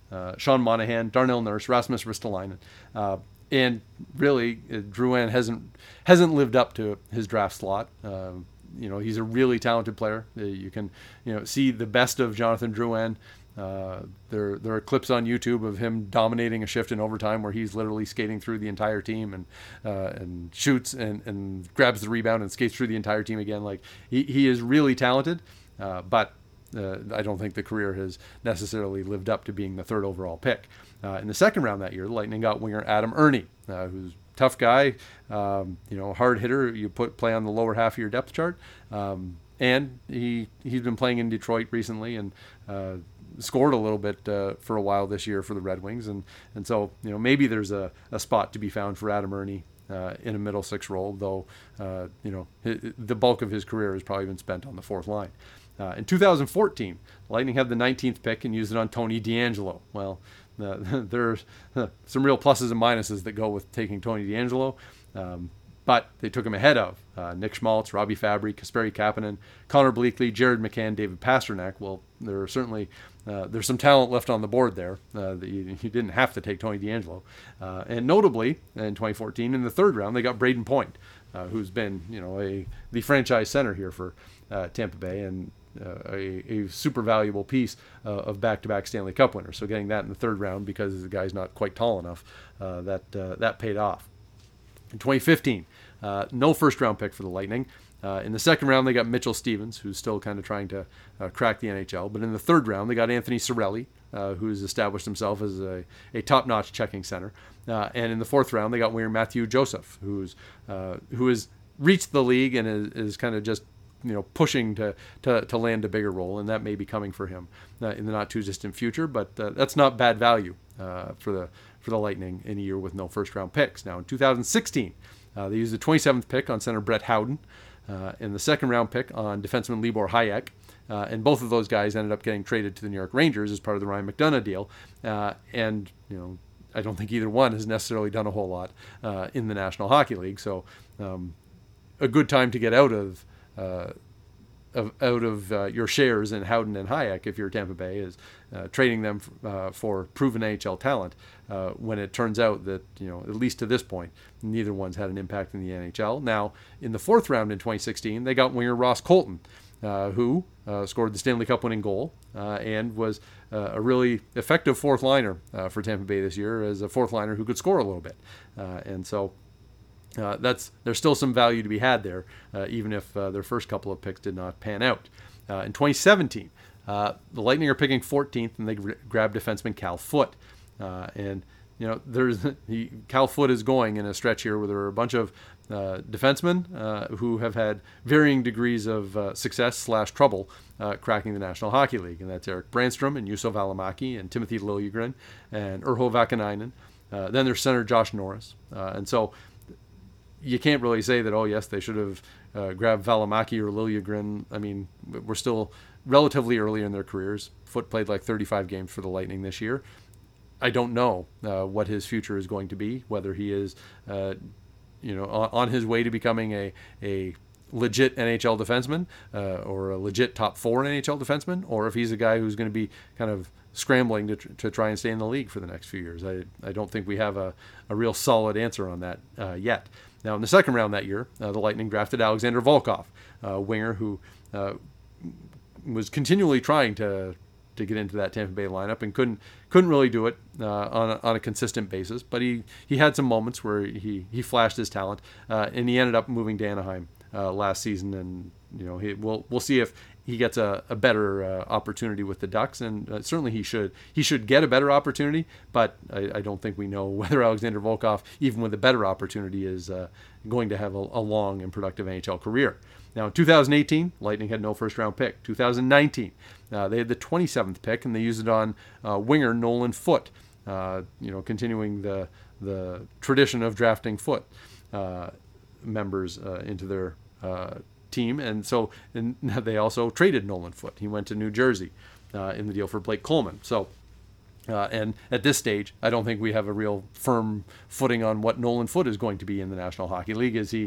uh, Sean Monahan, Darnell Nurse, Rasmus Ristolainen. Uh, and really, uh, Drouin hasn't hasn't lived up to his draft slot. Uh, you know, he's a really talented player. Uh, you can, you know, see the best of Jonathan Drouin. Uh, there, there are clips on YouTube of him dominating a shift in overtime where he's literally skating through the entire team and uh, and shoots and, and grabs the rebound and skates through the entire team again. Like he, he is really talented, uh, but uh, I don't think the career has necessarily lived up to being the third overall pick. Uh, in the second round that year, the Lightning got winger Adam Ernie, uh, who's a tough guy, um, you know, hard hitter. You put play on the lower half of your depth chart, um, and he he's been playing in Detroit recently and. Uh, scored a little bit uh, for a while this year for the Red Wings. And, and so, you know, maybe there's a, a spot to be found for Adam Ernie uh, in a middle six role, though, uh, you know, his, the bulk of his career has probably been spent on the fourth line. Uh, in two thousand fourteen, Lightning had the nineteenth pick and used it on Tony DeAngelo. Well, uh, there's uh, some real pluses and minuses that go with taking Tony DeAngelo. Um, But they took him ahead of uh, Nick Schmaltz, Robbie Fabry, Kasperi Kapanen, Connor Bleakley, Jared McCann, David Pasternak. Well, there are certainly uh, there's some talent left on the board there. Uh, that you, you didn't have to take Tony DeAngelo. Uh, and notably, in twenty fourteen, in the third round, they got Braden Point, uh, who's been you know a the franchise center here for uh, Tampa Bay and uh, a, a super valuable piece uh, of back-to-back Stanley Cup winners. So getting that in the third round because the guy's not quite tall enough, uh, that uh, that paid off. In twenty fifteen, uh, no first-round pick for the Lightning. Uh, in the second round, they got Mitchell Stevens, who's still kind of trying to uh, crack the N H L. But in the third round, they got Anthony Cirelli, uh, who's established himself as a, a top-notch checking center. Uh, and in the fourth round, they got winger Matthew Joseph, who's uh, who has reached the league and is, is kind of just you know pushing to, to to land a bigger role, and that may be coming for him uh, in the not-too-distant future. But uh, that's not bad value uh, for the for the Lightning in a year with no first-round picks. Now, in two thousand sixteen, uh, they used the twenty-seventh pick on center Brett Howden, uh, and the second-round pick on defenseman Libor Hayek, uh, and both of those guys ended up getting traded to the New York Rangers as part of the Ryan McDonough deal. Uh, and you know, I don't think either one has necessarily done a whole lot uh, in the National Hockey League. So, um, a good time to get out of. Uh, Of, out of uh, your shares in Howden and Hayek, if you're Tampa Bay, is uh, trading them f- uh, for proven N H L talent uh, when it turns out that, you know, at least to this point, neither one's had an impact in the N H L. Now, in the fourth round in twenty sixteen, they got winger Ross Colton, uh, who uh, scored the Stanley Cup winning goal uh, and was uh, a really effective fourth liner uh, for Tampa Bay this year as a fourth liner who could score a little bit. Uh, and so Uh, that's there's still some value to be had there, uh, even if uh, their first couple of picks did not pan out. Uh, in twenty seventeen, uh, the Lightning are picking fourteenth, and they gr- grab defenseman Cal Foote. Uh, and you know, there's he, Cal Foote is going in a stretch here where there are a bunch of uh, defensemen uh, who have had varying degrees of uh, success slash trouble uh, cracking the National Hockey League, and that's Eric Brandstrom and Juuso Valimaki and Timothy Liljegren and Urho Vakanainen. Uh, then there's center Josh Norris, uh, and so. You can't really say that, oh, yes, they should have uh, grabbed Valimaki or Liljegren. I mean, we're still relatively early in their careers. Foote played like thirty-five games for the Lightning this year. I don't know uh, what his future is going to be, whether he is, uh, you know, on, on his way to becoming a, a legit N H L defenseman uh, or a legit top four N H L defenseman, or if he's a guy who's going to be kind of scrambling to, tr- to try and stay in the league for the next few years. I, I don't think we have a, a real solid answer on that uh, yet. Now, in the second round that year, uh, the Lightning drafted Alexander Volkov, a winger who uh, was continually trying to to get into that Tampa Bay lineup and couldn't couldn't really do it uh, on a, on a consistent basis. But he, he had some moments where he, he flashed his talent, uh, and he ended up moving to Anaheim uh, last season. And you know, he, we'll we'll see if he gets a, a better uh, opportunity with the Ducks, and uh, certainly he should he should get a better opportunity. But I, I don't think we know whether Alexander Volkov, even with a better opportunity, is uh, going to have a, a long and productive N H L career. Now, in two thousand eighteen, Lightning had no first-round pick. two thousand nineteen, uh, they had the twenty-seventh pick, and they used it on uh, winger Nolan Foote. Uh, you know, continuing the the tradition of drafting Foote uh, members uh, into their uh, team, and so and they also traded Nolan Foote. He went to New Jersey uh, in the deal for Blake Coleman. So, uh, and at this stage, I don't think we have a real firm footing on what Nolan Foote is going to be in the National Hockey League. Is he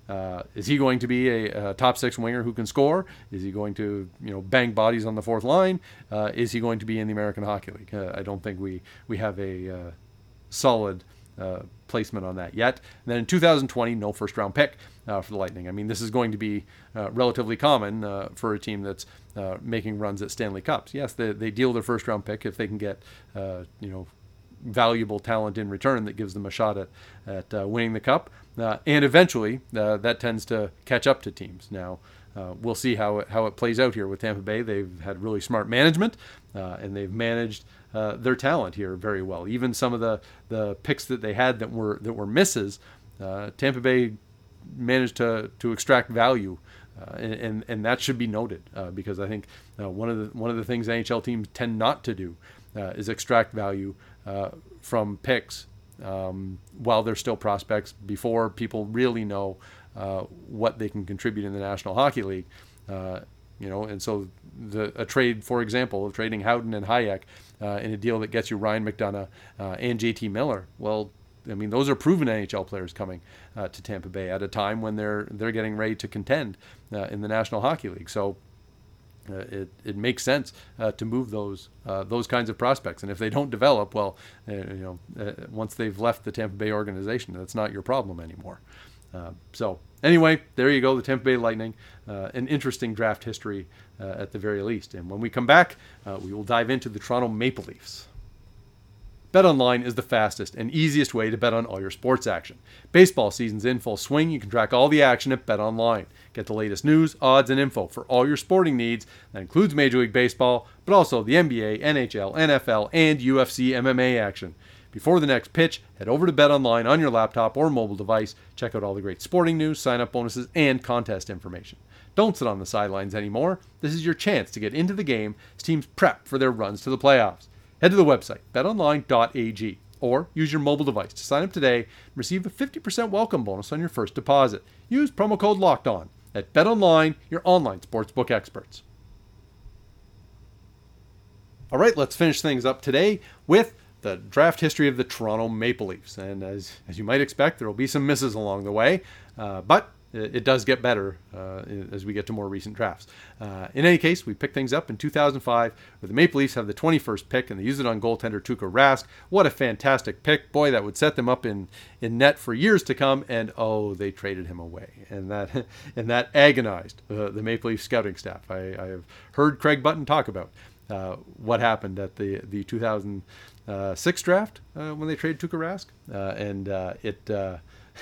Uh, is he going to be a, a top six winger who can score? Is he going to, you know, bang bodies on the fourth line? Uh, is he going to be in the American Hockey League? Uh, I don't think we we have a uh, solid uh, placement on that yet. And then in two thousand twenty, no first round pick uh, for the Lightning. I mean, this is going to be uh, relatively common uh, for a team that's uh, making runs at Stanley Cups. Yes, they, they deal their first round pick if they can get, uh, you know, valuable talent in return that gives them a shot at, at uh, winning the cup. Uh, and eventually, uh, that tends to catch up to teams. Now, uh, we'll see how it, how it plays out here with Tampa Bay. They've had really smart management, uh, and they've managed uh, their talent here very well. Even some of the, the picks that they had that were that were misses, uh, Tampa Bay managed to to extract value, uh, and, and and that should be noted uh, because I think uh, one of the one of the things N H L teams tend not to do uh, is extract value uh, from picks. Um, while they're still prospects, before people really know uh, what they can contribute in the National Hockey League, uh, you know, and so the a trade, for example, of trading Howden and Hayek uh, in a deal that gets you Ryan McDonough uh, and J T Miller. Well, I mean, those are proven N H L players coming uh, to Tampa Bay at a time when they're they're getting ready to contend uh, in the National Hockey League. So. Uh, it, it makes sense uh, to move those uh, those kinds of prospects, and if they don't develop, well, uh, you know, uh, once they've left the Tampa Bay organization, that's not your problem anymore. Uh, so anyway, there you go, the Tampa Bay Lightning, uh, an interesting draft history uh, at the very least. And when we come back, uh, we will dive into the Toronto Maple Leafs. BetOnline is the fastest and easiest way to bet on all your sports action. Baseball season's in full swing. You can track all the action at BetOnline. Get the latest news, odds, and info for all your sporting needs. That includes Major League Baseball, but also the N B A, N H L, N F L, and U F C M M A action. Before the next pitch, head over to BetOnline on your laptop or mobile device. Check out all the great sporting news, sign-up bonuses, and contest information. Don't sit on the sidelines anymore. This is your chance to get into the game as teams prep for their runs to the playoffs. Head to the website, bet online dot a g, or use your mobile device to sign up today and receive a fifty percent welcome bonus on your first deposit. Use promo code LOCKEDON at BetOnline, your online sportsbook experts. All right, let's finish things up today with the draft history of the Toronto Maple Leafs. And as, as you might expect, there will be some misses along the way, uh, but it does get better uh, as we get to more recent drafts. Uh, in any case, we picked things up in two thousand five, where the Maple Leafs have the twenty-first pick, and they use it on goaltender Tuukka Rask. What a fantastic pick. Boy, that would set them up in, in net for years to come, and oh, they traded him away. And that and that agonized uh, the Maple Leafs scouting staff. I, I have heard Craig Button talk about uh, what happened at the, the two thousand six draft uh, when they traded Tuukka Rask, uh, and uh, it... Uh,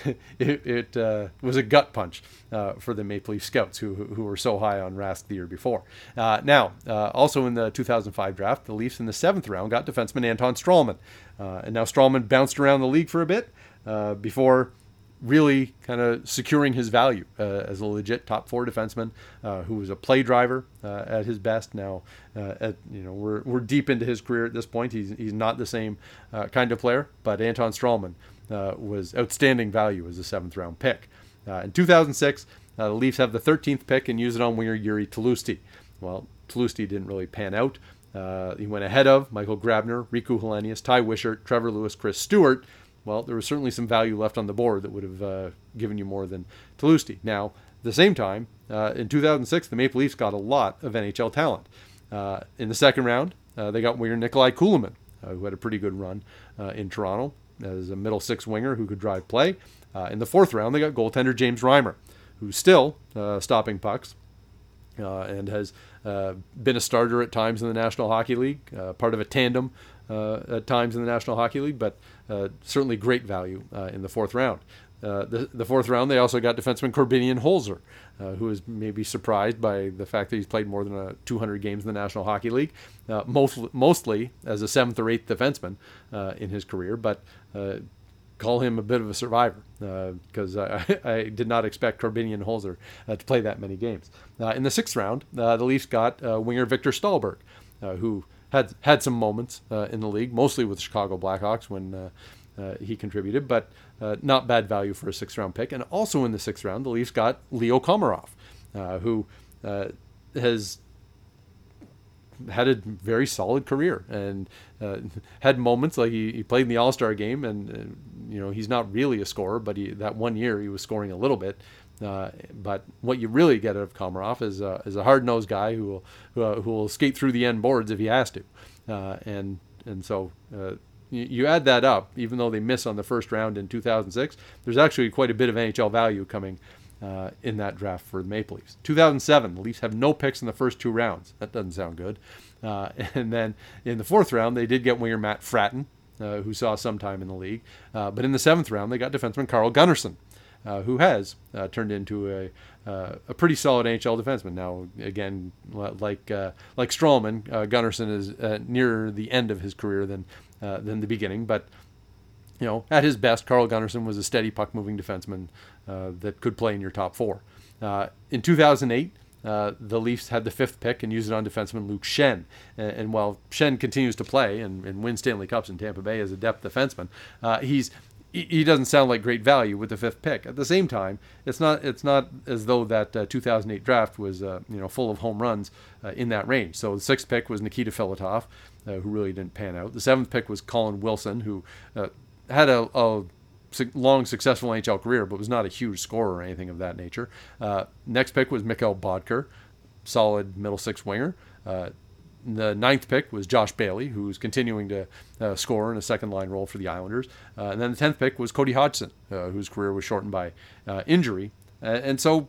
it, it uh, was a gut punch uh, for the Maple Leaf scouts who who were so high on Rask the year before. Uh, now, uh, also in the two thousand five draft, the Leafs in the seventh round got defenseman Anton Stralman. Uh, and now Stralman bounced around the league for a bit uh, before really kind of securing his value uh, as a legit top four defenseman uh, who was a play driver uh, at his best. Now, uh, at, you know, we're we're deep into his career at this point. He's he's not the same uh, kind of player, but Anton Stralman Uh, was outstanding value as a seventh round pick. Uh, in two thousand six, uh, the Leafs have the thirteenth pick and use it on winger Yuri Tlusty. Well, Tlusty didn't really pan out. Uh, he went ahead of Michael Grabner, Riku Helenius, Ty Wishart, Trevor Lewis, Chris Stewart. Well, there was certainly some value left on the board that would have uh, given you more than Tlusty. Now, at the same time, uh, in two thousand six, the Maple Leafs got a lot of N H L talent. Uh, in the second round, uh, they got winger Nikolai Kulemin, uh, who had a pretty good run uh, in Toronto as a middle six winger who could drive play. Uh, in the fourth round, they got goaltender James Reimer, who's still uh, stopping pucks uh, and has uh, been a starter at times in the National Hockey League, uh, part of a tandem uh, at times in the National Hockey League, but uh, certainly great value uh, in the fourth round. Uh, the, the fourth round, they also got defenseman Corbinian Holzer, uh, who is maybe surprised by the fact that he's played more than uh, two hundred games in the National Hockey League, uh, most, mostly as a seventh or eighth defenseman uh, in his career, but uh, call him a bit of a survivor because uh, I, I did not expect Corbinian Holzer uh, to play that many games. Uh, in the sixth round, uh, the Leafs got uh, winger Victor Stahlberg, uh, who had had some moments uh, in the league, mostly with the Chicago Blackhawks when uh, uh, he contributed, but uh, not bad value for a sixth round pick. And also in the sixth round, the Leafs got Leo Komarov, uh, who uh, has had a very solid career and uh, had moments like he, he played in the All-Star game, and uh, you know, he's not really a scorer, but he, that one year he was scoring a little bit. Uh, but what you really get out of Komarov is, uh, is a hard-nosed guy who will, who, uh, who will skate through the end boards if he has to. Uh, and and so uh, you, you add that up, even though they miss on the first round in two thousand six, there's actually quite a bit of N H L value coming uh, in that draft for the Maple Leafs. two thousand seven, the Leafs have no picks in the first two rounds. That doesn't sound good. Uh, and then in the fourth round, they did get winger Matt Fratton, uh, who saw some time in the league. Uh, but in the seventh round, they got defenseman Carl Gunnarsson, uh, who has uh, turned into a uh, a pretty solid N H L defenseman. Now, again, like uh, like Stralman, uh, Gunnarsson is uh, nearer the end of his career than uh, than the beginning. But you know, at his best, Carl Gunnarsson was a steady puck-moving defenseman uh, that could play in your top four. Uh, in two thousand eight. Uh, the Leafs had the fifth pick and used it on defenseman Luke Schenn. And, and while Schenn continues to play and, and win Stanley Cups in Tampa Bay as a depth defenseman, uh, he's he, he doesn't sound like great value with the fifth pick. At the same time, it's not it's not as though that uh, two thousand eight draft was uh, you know full of home runs uh, in that range. So the sixth pick was Nikita Filatov, uh, who really didn't pan out. The seventh pick was Colin Wilson, who uh, had a, a long, successful N H L career, but was not a huge scorer or anything of that nature. Uh, next pick was Mikhail Bodker, solid middle six winger. Uh, the ninth pick was Josh Bailey, who's continuing to uh, score in a second line role for the Islanders. Uh, and then the tenth pick was Cody Hodgson, uh, whose career was shortened by uh, injury. Uh, and so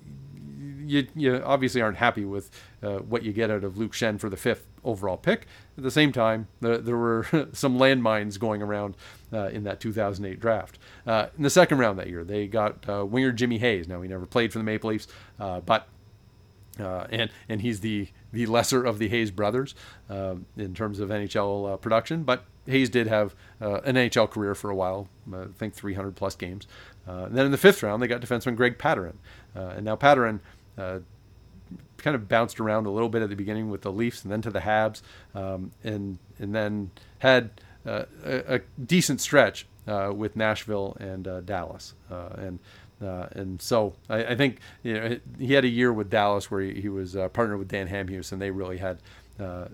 you, you obviously aren't happy with uh, what you get out of Luke Schenn for the fifth overall pick. At the same time, the, there were some landmines going around uh, in that two thousand eight draft. Uh, in the second round that year, they got uh, winger Jimmy Hayes. Now, he never played for the Maple Leafs, uh, but uh, and and he's the the lesser of the Hayes brothers uh, in terms of N H L uh, production. But Hayes did have uh, an N H L career for a while, uh, I think three hundred plus games. Uh, and then in the fifth round, they got defenseman Greg Pateryn. Uh, and now Pateryn uh, kind of bounced around a little bit at the beginning with the Leafs and then to the Habs, um, and and then had uh, a, a decent stretch uh, with Nashville and uh, Dallas. Uh, and uh, and so I, I think you know he had a year with Dallas where he, he was uh, partnered with Dan Hamhuis, and they really had uh,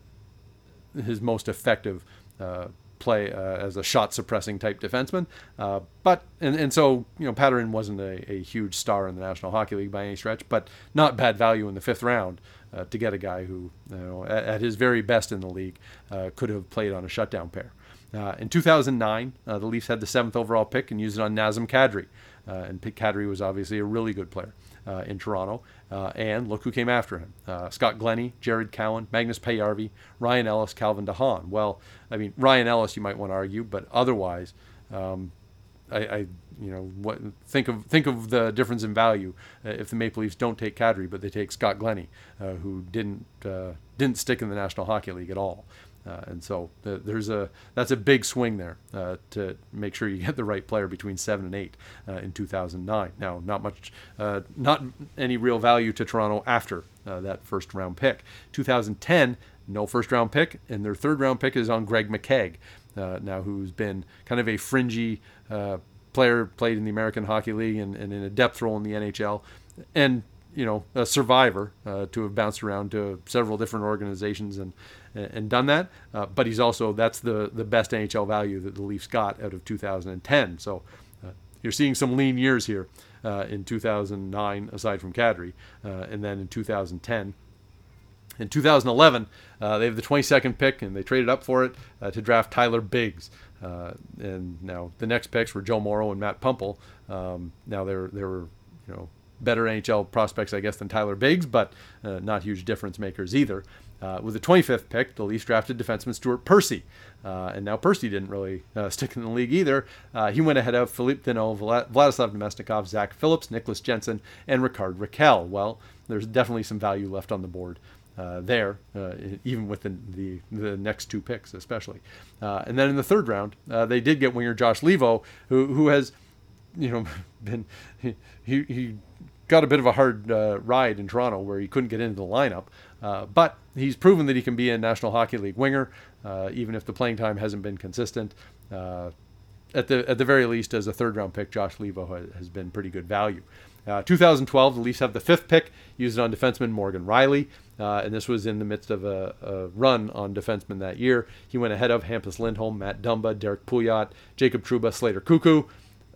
his most effective uh, play uh, as a shot suppressing type defenseman. Uh, but and, and so you know Pateryn wasn't a, a huge star in the National Hockey League by any stretch, but not bad value in the fifth round uh, to get a guy who you know at, at his very best in the league uh, could have played on a shutdown pair. Uh, in two thousand nine, uh, the Leafs had the seventh overall pick and used it on Nazem Kadri. Uh, and Kadri was obviously a really good player uh, in Toronto. Uh, and look who came after him. Uh, Scott Glennie, Jared Cowan, Magnus Payarvi, Ryan Ellis, Calvin DeHaan. Well, I mean, Ryan Ellis you might want to argue, but otherwise, um, I, I, you know, what think of think of the difference in value uh, if the Maple Leafs don't take Kadri, but they take Scott Glennie, uh, who didn't uh, didn't stick in the National Hockey League at all. Uh, and so uh, there's a that's a big swing there uh, to make sure you get the right player between seven and eight uh, in two thousand nine. Now, not much, uh, not any real value to Toronto after uh, that first round pick. two thousand ten, no first round pick, and their third round pick is on Greg McKegg, uh, now who's been kind of a fringy uh, player, played in the American Hockey League and, and in a depth role in the N H L, and you know a survivor uh, to have bounced around to several different organizations and. and done that, uh, but he's also, that's the, the best N H L value that the Leafs got out of two thousand ten. So uh, you're seeing some lean years here uh, in two thousand nine, aside from Kadri, uh, and then in two thousand ten. In two thousand eleven, uh, they have the twenty-second pick, and they traded up for it uh, to draft Tyler Biggs. Uh, and now the next picks were Joe Morrow and Matt Pumple. Um, now they were, they were, you know, better N H L prospects, I guess, than Tyler Biggs, but uh, not huge difference makers either. Uh, with the twenty-fifth pick, the Leafs drafted defenseman Stuart Percy. Uh, and now Percy didn't really uh, stick in the league either. Uh, he went ahead of Philippe Deneau, Vlad- Vladislav Nemesnikov, Zach Phillips, Nicholas Jensen, and Ricard Raquel. Well, there's definitely some value left on the board uh, there, uh, even with the, the, the next two picks especially. Uh, and then in the third round, uh, they did get winger Josh Levo, who who has, you know, been he he, he got a bit of a hard uh, ride in Toronto where he couldn't get into the lineup. Uh, but he's proven that he can be a National Hockey League winger, uh, even if the playing time hasn't been consistent. Uh, at the at the very least, as a third-round pick, Josh Levo ha- has been pretty good value. Uh, two thousand twelve, the Leafs have the fifth pick, used it on defenseman Morgan Riley, uh, and this was in the midst of a, a run on defensemen that year. He went ahead of Hampus Lindholm, Matt Dumba, Derek Pouliot, Jacob Trouba, Slater Cuckoo.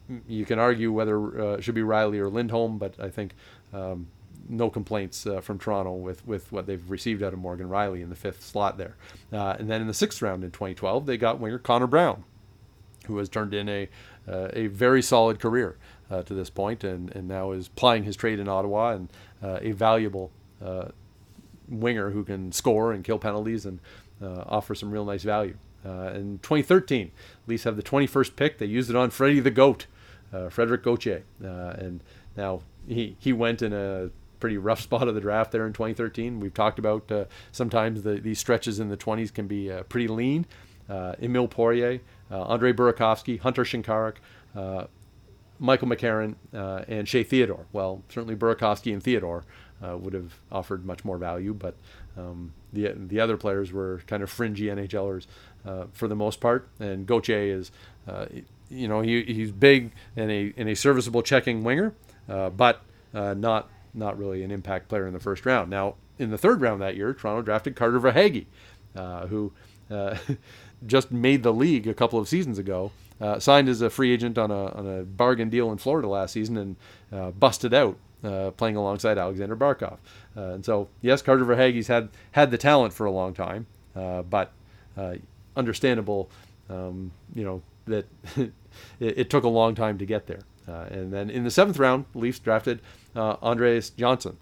you can argue whether uh, it should be Riley or Lindholm, but I think um, no complaints uh, from Toronto with, with what they've received out of Morgan Riley in the fifth slot there. Uh, and then in the sixth round in twenty twelve, they got winger Connor Brown, who has turned in a uh, a very solid career uh, to this point, and, and now is plying his trade in Ottawa, and uh, a valuable uh, winger who can score and kill penalties and uh, offer some real nice value. Uh, in twenty thirteen, Leafs have the twenty-first pick. They used it on Freddie the Goat, uh, Frederick Gauthier, uh, and now he he went in a pretty rough spot of the draft there in twenty thirteen. We've talked about uh, sometimes the, these stretches in the twenties can be uh, pretty lean. Uh, Emile Poirier, uh, Andre Burakovsky, Hunter Shinkaruk, uh, Michael McCarron, uh, and Shea Theodore. Well, certainly Burakovsky and Theodore uh, would have offered much more value, but um, the the other players were kind of fringy NHLers uh, for the most part. And Gauthier is, uh, you know, he he's big and a and a serviceable checking winger, uh, but uh, not not really an impact player in the first round. Now, in the third round that year, Toronto drafted Carter Verhaeghe, uh, who uh, just made the league a couple of seasons ago. Uh, signed as a free agent on a on a bargain deal in Florida last season, and uh, busted out uh, playing alongside Alexander Barkov. Uh, and so, yes, Carter Verhaeghe's had had the talent for a long time, uh, but uh, understandable, um, you know, that it, it took a long time to get there. Uh, and then in the seventh round, the Leafs drafted uh, Andreas Johnson,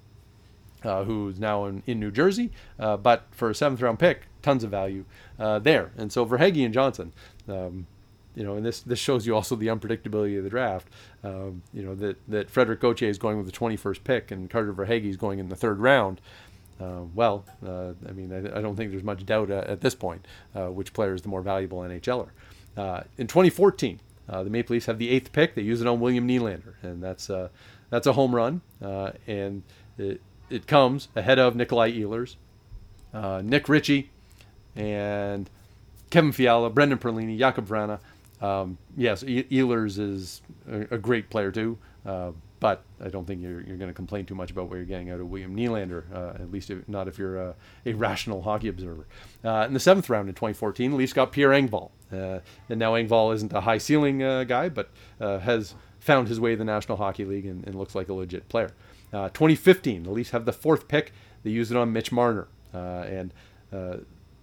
uh, who's now in, in New Jersey, uh, but for a seventh round pick, tons of value uh, there. And so Verhaeghe and Johnson, um, you know, and this this shows you also the unpredictability of the draft. Um, you know, that, that Frederick Gauthier is going with the twenty-first pick and Carter Verhaeghe is going in the third round. Uh, well, uh, I mean, I, I don't think there's much doubt at, at this point uh, which player is the more valuable NHLer. Uh, in twenty fourteen, uh, the Maple Leafs have the eighth pick. They use it on William Nylander, and that's uh, that's a home run. Uh, and it, it comes ahead of Nikolai Ehlers, uh, Nick Ritchie, and Kevin Fiala, Brendan Perlini, Jakub Vrana. Um, yes, e- Ehlers is a, a great player too, uh, but I don't think you're, you're going to complain too much about what you're getting out of William Nylander, uh, at least if, not if you're a, a rational hockey observer. Uh, in the seventh round in twenty fourteen, the Leafs got Pierre Engvall. Uh, and now Engvall isn't a high-ceiling uh, guy, but uh, has found his way to the National Hockey League and, and looks like a legit player. Uh, twenty fifteen, the Leafs have the fourth pick. They use it on Mitch Marner. Uh, and, uh,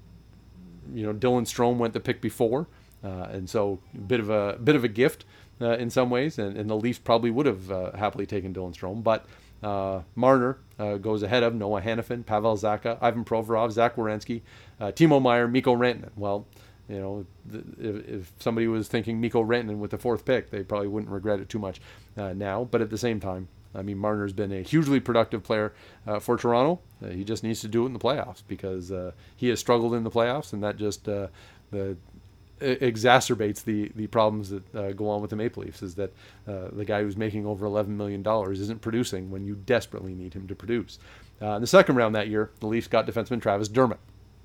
you know, Dylan Strome went the pick before. Uh, and so a bit of a bit of a gift uh, in some ways, and, and the Leafs probably would have uh, happily taken Dylan Strome, but uh, Marner uh, goes ahead of Noah Hanifin, Pavel Zacha, Ivan Provorov, Zach Werenski, uh, Timo Meier, Mikko Rantanen. Well, you know, th- if, if somebody was thinking Mikko Rantanen with the fourth pick, they probably wouldn't regret it too much uh, now. But at the same time, I mean, Marner's been a hugely productive player uh, for Toronto. Uh, he just needs to do it in the playoffs because uh, he has struggled in the playoffs, and that just uh, the exacerbates the the problems that uh, go on with the Maple Leafs, is that uh, the guy who's making over eleven million dollars isn't producing when you desperately need him to produce. Uh, in the second round that year, the Leafs got defenseman Travis Dermott,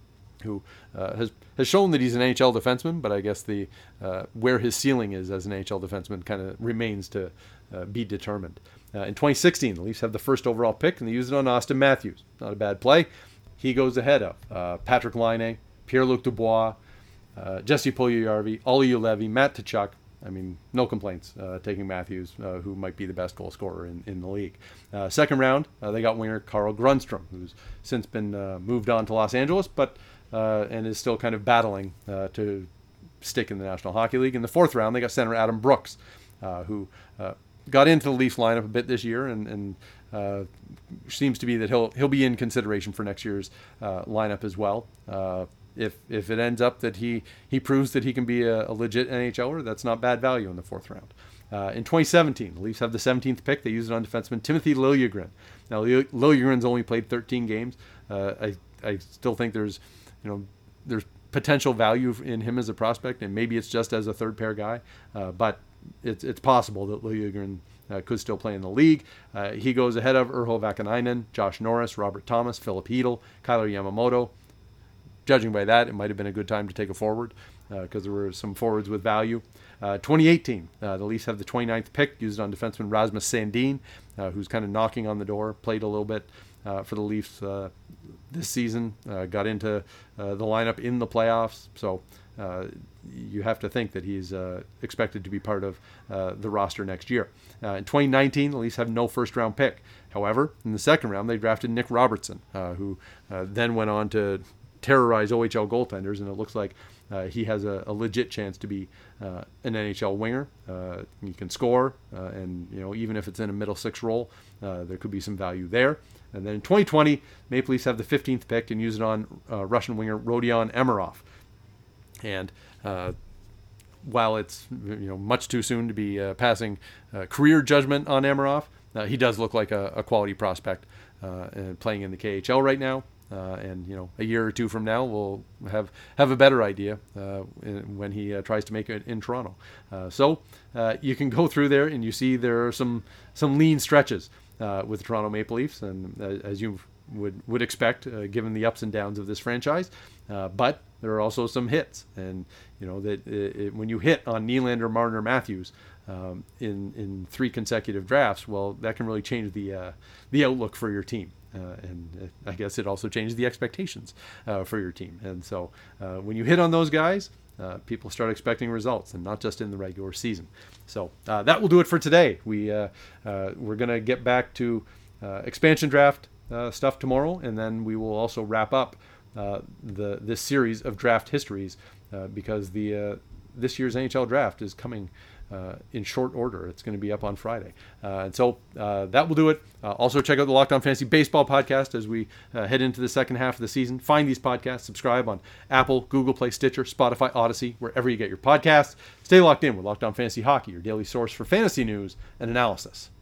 who uh, has has shown that he's an N H L defenseman, but I guess the uh, where his ceiling is as an N H L defenseman kind of remains to uh, be determined. Uh, in twenty sixteen, the Leafs have the first overall pick, and they use it on Austin Matthews. Not a bad play. He goes ahead of uh, Patrick Laine, Pierre-Luc Dubois, Uh, Jesse Puljujarvi, Olli Juolevi, Matt Tkachuk. I mean, no complaints uh, taking Matthews, uh, who might be the best goal scorer in, in the league. Uh, second round, uh, they got winger Carl Grundstrom, who's since been uh, moved on to Los Angeles, but uh, and is still kind of battling uh, to stick in the National Hockey League. In the fourth round, they got center Adam Brooks, uh, who uh, got into the Leafs lineup a bit this year, and, and uh, seems to be that he'll he'll be in consideration for next year's uh, lineup as well. Uh, If if it ends up that he, he proves that he can be a, a legit NHLer, that's not bad value in the fourth round. Uh, in twenty seventeen, the Leafs have the seventeenth pick. They use it on defenseman Timothy Liljegren. Now, Liljegren's only played thirteen games. Uh, I I still think there's you know there's potential value in him as a prospect, and maybe it's just as a third pair guy. Uh, but it's it's possible that Liljegren uh, could still play in the league. Uh, he goes ahead of Urho Vakanainen, Josh Norris, Robert Thomas, Philip Hedl, Kyler Yamamoto. Judging by that, it might have been a good time to take a forward because uh, there were some forwards with value. Uh, twenty eighteen, uh, the Leafs have the twenty-ninth pick, used on defenseman Rasmus Sandin, uh, who's kind of knocking on the door, played a little bit uh, for the Leafs uh, this season. Uh, got into uh, the lineup in the playoffs, so uh, you have to think that he's uh, expected to be part of uh, the roster next year. Uh, in twenty nineteen, the Leafs had no first-round pick. However, in the second round, they drafted Nick Robertson, uh, who uh, then went on to terrorize O H L goaltenders, and it looks like uh, he has a, a legit chance to be uh, an N H L winger. Uh, he can score, uh, and you know, even if it's in a middle six role, uh, there could be some value there. And then in twenty twenty, Maple Leafs have the fifteenth pick and use it on uh, Russian winger Rodion Emerov. And uh, while it's you know much too soon to be uh, passing uh, career judgment on Emerov, uh, he does look like a, a quality prospect uh, and playing in the K H L right now. Uh, and you know, a year or two from now, we'll have have a better idea uh, when he uh, tries to make it in Toronto. Uh, so uh, you can go through there, and you see there are some some lean stretches uh, with the Toronto Maple Leafs, and uh, as you would would expect, uh, given the ups and downs of this franchise. Uh, but there are also some hits, and you know that it, it, when you hit on Nylander, Marner, Matthews um, in in three consecutive drafts, well, that can really change the uh, the outlook for your team. Uh, and I guess it also changes the expectations uh, for your team. And so uh, when you hit on those guys, uh, people start expecting results, and not just in the regular season. So uh, that will do it for today. We, uh, uh, we're going to get back to uh, expansion draft uh, stuff tomorrow, and then we will also wrap up uh, the this series of draft histories uh, because the uh, this year's N H L draft is coming Uh, in short order. It's going to be up on Friday. Uh, and so uh, that will do it. Uh, also check out the Locked On Fantasy Baseball podcast as we uh, head into the second half of the season. Find these podcasts, subscribe on Apple, Google Play, Stitcher, Spotify, Odyssey, wherever you get your podcasts. Stay locked in with Locked On Fantasy Hockey, your daily source for fantasy news and analysis.